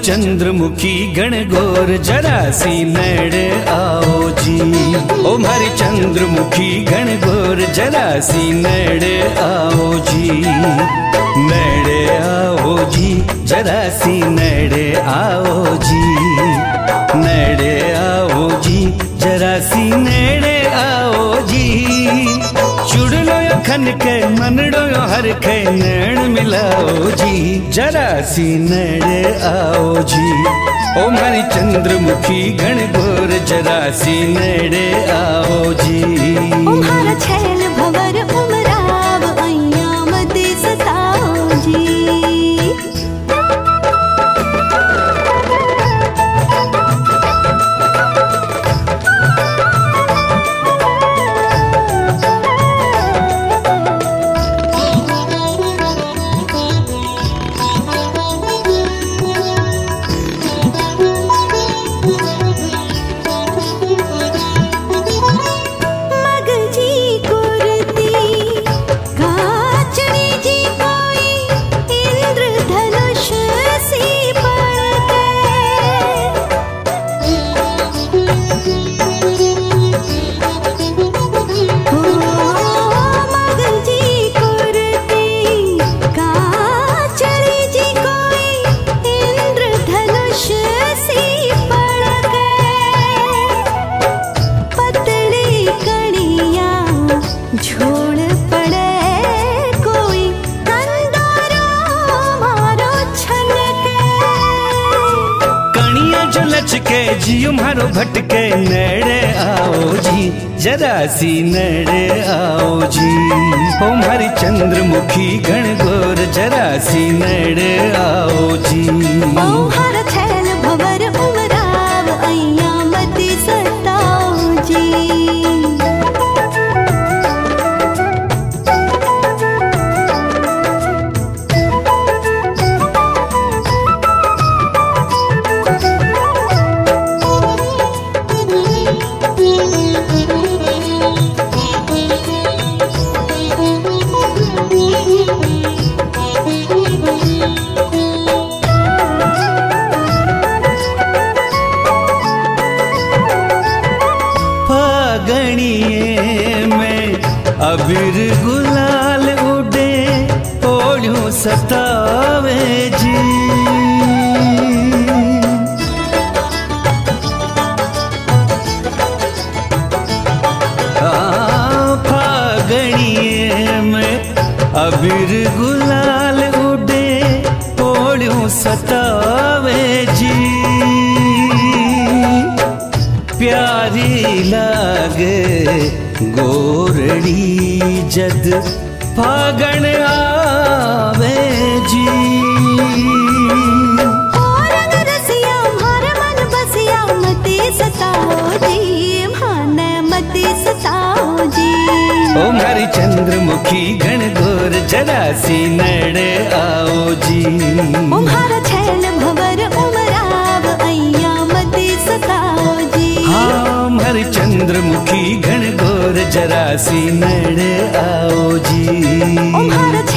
चंद्रमुखी गण गोर जरा सी नेड़े आओ जी। ओ मारी चंद्रमुखी गण गोर जरा सी नेड़े आओ जी। नेड़े आओ जी जरा सी नेड़े आओ जी। नेड़े आओ जी जरा सी नेड़े आओ जी। चुड़लो यो खन के मनड़ो यो हर के नैन मिलाओ जी। जरा सी नेड़े आओ जी। ओ मारी चंद्रमुखी गण गोर जरा सी नेड़े आओ जी। ओ मारा छैल भंवर उमराव अइया मदे सताओ जी। झोल पड़े कोई कंदारो मारो छलके। कणिया जो लचके जियो मारो भटके नेड़े आओ जी। जरा सी नेड़े आओ जी। ओ मारी चंद्रमुखी गण गोर जरा सी नेड़े आओ जी। ओ हर छैल भंवर उमराव अइया मदे सताओ जी। गणिये में अबीर गुलाल उड़े ओढ़ूं सतावे जी। फागणिये में अबीर गुलाल उड़े ओढ़ूं सतावे जी। प्यारी लागे गोरड़ी जद फागण आवे जी। रंग रसिया मारे मन बसिया मते सताओ जी। मान मते सताओ जी। ओ मारी चंद्रमुखी गण गोर जरा सी नेड़े आओ जी। ओ मारा छैल भंवर उमराव अइया मते सताओ जी। हाँ मारी चंद्रमुखी गण गोर जरा सी नेड़े आओ जी। ओ मारा